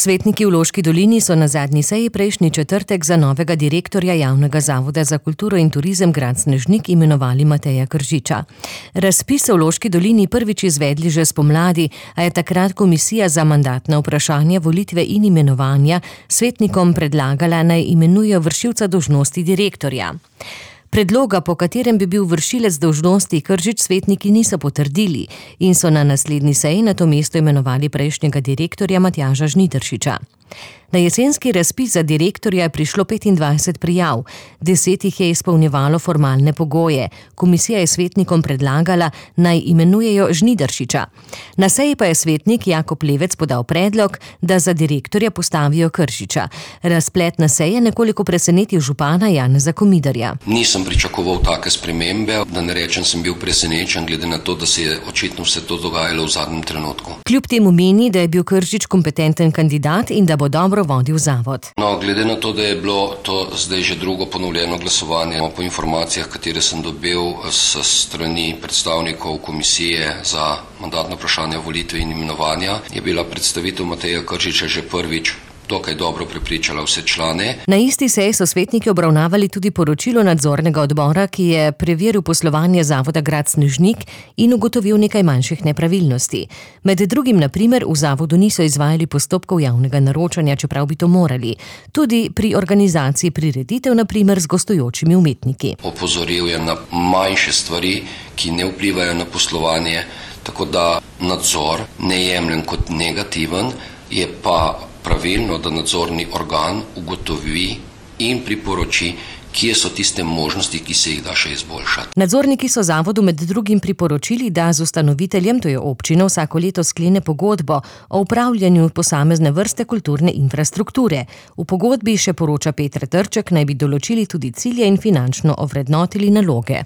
Svetniki v Loški dolini so na zadnji seji prejšnji četrtek za novega direktorja Javnega zavoda za kulturo in turizem Grad Snežnik imenovali Mateja Kržiča. Razpis so v Loški dolini prvič izvedli že spomladi, a je takrat komisija za mandatna vprašanja, volitve in imenovanja svetnikom predlagala, naj imenujejo vršilca dolžnosti direktorja. Predloga, po katerem bi bil vršilec dolžnosti Kržič, svetniki niso potrdili in so na naslednji seji na to mesto imenovali prejšnjega direktorja Matjaža Žnidaršiča. Na jesenski razpis za direktorja je prišlo 25 prijav, 10 jih je izpolnjevalo formalne pogoje. Komisija je svetnikom predlagala, naj imenujejo Žnidaršiča. Na seji pa je svetnik Jakob Levec podal predlog, da za direktorja postavijo Kržiča. Razplet na seji je nekoliko presenetil župana Janeza Komidarja. Nisem pričakoval take spremembe, da ne rečem, sem bil presenečen, glede na to, da se je očitno vse to dogajalo v zadnjem trenutku. Kljub temu meni, da je bil Kržič kompetenten kandidat in da bo dobro vodil zavod. Glede na to, da je bilo to zdaj že drugo ponovljeno glasovanje, po informacijah, katere sem dobil s strani predstavnikov komisije za mandatno vprašanje, volitve in imenovanja, je bila predstavitev Mateja Kržiča že prvič dokaj dobro prepričala vse člane. Na isti seji so svetniki obravnavali tudi poročilo nadzornega odbora, ki je preveril poslovanje zavoda Grad Snežnik in ugotovil nekaj manjših nepravilnosti. Med drugim, na primer, v zavodu niso izvajali postopkov javnega naročanja, čeprav bi to morali. Tudi pri organizaciji prireditev, na primer z gostujočimi umetniki. Opozoril je na manjše stvari, ki ne vplivajo na poslovanje, tako da nadzor ne jemljem kot negativen, je pa pravilno, da nadzorni organ ugotovi in priporoči, kje so tiste možnosti, ki se jih da še izboljšati. Nadzorniki so zavodu med drugim priporočili, da z ustanoviteljem, to je občino, vsako leto sklene pogodbo o upravljanju posamezne vrste kulturne infrastrukture. V pogodbi, še poroča Peter Trček, naj bi določili tudi cilje in finančno ovrednotili naloge.